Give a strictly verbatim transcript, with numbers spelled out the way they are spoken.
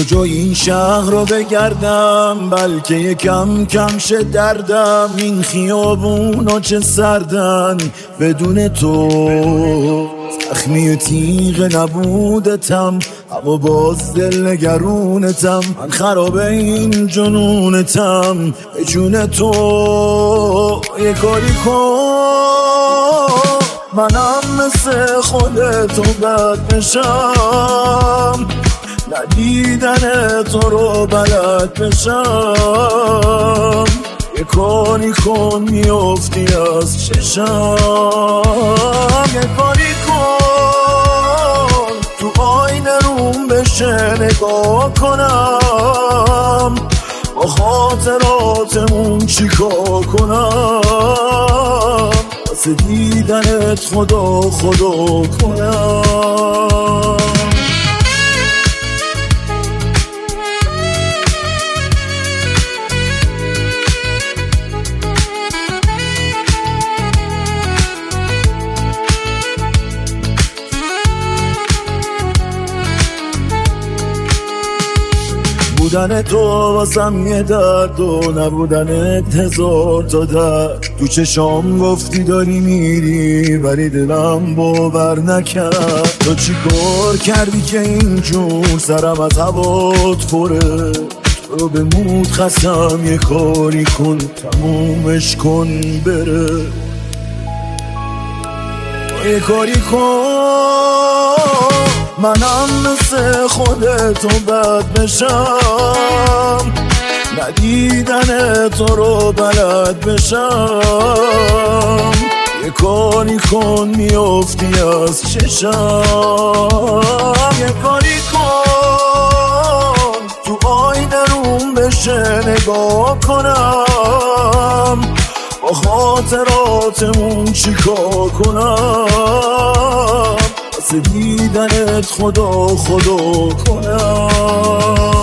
جا این شهر رو بگردم، بلکه یکم کم شه دردم. این خیابونا چه سردن بدون تو، زخمی تیغ نبودتم اما باز دل نگرونتم. من خراب این جنونتم به جون تو. یه کاری کن منم مثل خودتو بد بشم، ندیدن تو رو بلد بشم. یه کاری کن میافتی از چشم، یه کاری کن تو آینه روم بشه نگاه کنم، با خاطراتمون چیکار کنم، واسه دیدنت خدا خدا کنم. بودن تو واسم یه درد و نبودنت هزار تا درد. تو چشام گفتی داری میری ولی دلم باور نکرد. تو چی کار کردی که اینجور سرم از هوات پره؟ تو رو به مود خستم، یه کاری کن تمومش کن بره. یه کاری کن منم مثل خودتو بد بشم، ندیدن تو رو بلد بشم. یه کاری کن میافتی از چشم، یه کاری کن تو آینه روم بشه نگاه کنم، با خاطراتمون چیکار کنم، واسه دیدنت خدا خدا کنم.